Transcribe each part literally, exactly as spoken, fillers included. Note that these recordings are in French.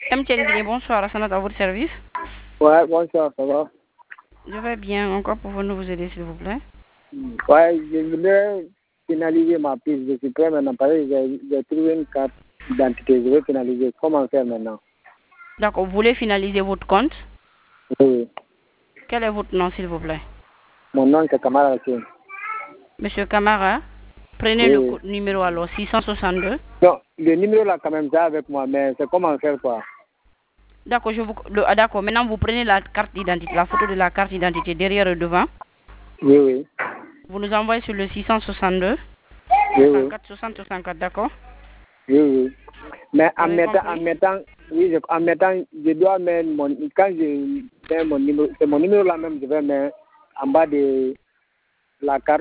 M T N Guinée, bonsoir, Assanat à votre service. Ouais, bonsoir, ça va? Je vais bien. Encore pouvons-nous vous aider, s'il vous plaît? Ouais, je voulais finaliser ma piste. Je suis prêt maintenant. Parce que j'ai j'ai trouvé une carte d'identité. Je vais finaliser. Comment faire maintenant? D'accord, vous voulez finaliser votre compte? Oui. Quel est votre nom, s'il vous plaît? Mon nom, c'est Kamara Hakim. Monsieur Camara, prenez Oui, le oui. co- numéro alors, six cent soixante-deux. Non, le numéro là, quand même, ça avec moi, mais c'est comment faire quoi? D'accord, je vous... le- ah, d'accord, maintenant vous prenez la carte d'identité, la photo de la carte d'identité derrière et devant. Oui, oui. Vous nous envoyez sur le six cent soixante-deux, Oui, oui. soixante-quatre, soixante, soixante-quatre, d'accord? Oui, oui. Mais Vous en avez mettant, en compris? mettant, oui, je, en mettant, je dois mettre mon, quand je mets mon numéro, c'est mon numéro là même, je vais mettre en bas de la carte.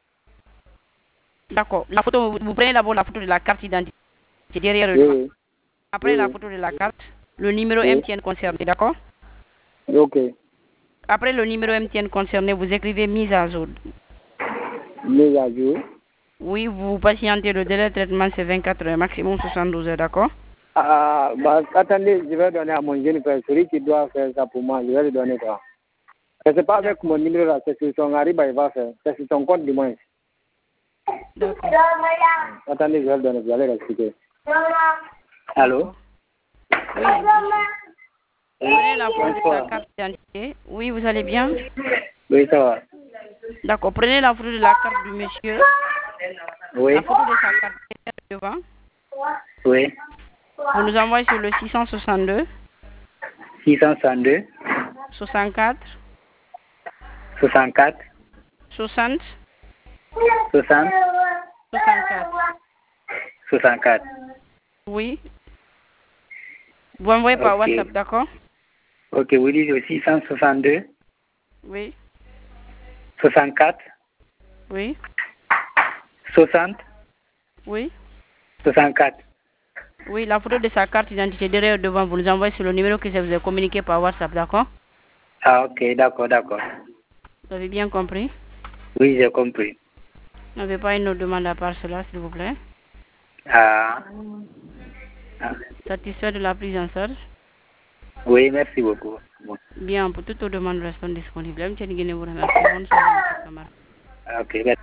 D'accord, la photo, vous vous prenez d'abord la photo de la carte d'identité derrière et Oui, devant. oui. Après Oui, la oui. photo de la carte, le numéro Oui. M T N concerné, d'accord? Ok. Après le numéro M T N concerné, vous écrivez mise à jour. Mise à jour. Oui, vous patientez, le délai de traitement c'est vingt-quatre heures, maximum soixante-douze heures, d'accord? Ah, bah, attendez, je vais donner à mon jeune frère, celui qui doit faire ça pour moi, je vais lui donner quoi. Mais c'est pas avec mon numéro là, c'est sur son arriba, il va faire. C'est sur son compte du moins. D'accord. Attendez, je vais le donner, vous allez l'expliquer. Allô? Oui, monsieur. Prenez la photo de sa Bonsoir. carte d'identité. Oui, vous allez bien? Oui, ça va. D'accord, prenez la photo de la carte du monsieur, Oui. la photo de sa carte devant. Oui. Vous nous envoyez sur le six cent soixante-deux, six cent soixante-deux, soixante-quatre, soixante-quatre, soixante, soixante, soixante-quatre. soixante-quatre. Oui. Vous envoyez par Ok. WhatsApp, d'accord? Ok, vous dites six cent soixante-deux, Oui. soixante-quatre, Oui. soixante, Oui. soixante-quatre. Oui, la photo de sa carte d'identité derrière et devant, vous nous envoyez sur le numéro que je vous ai communiqué par WhatsApp, d'accord? Ah, ok, d'accord, d'accord. Vous avez bien compris? Oui, j'ai compris. Vous n'avez pas une autre demande à part cela, s'il vous plaît? Ah. Ah. Satisfait de la prise en charge? Oui, merci beaucoup. Bon. Bien, pour toute autre demande, restons disponibles. M. Guinée vous remercie. Bonne soirée, M. Camara. Ok,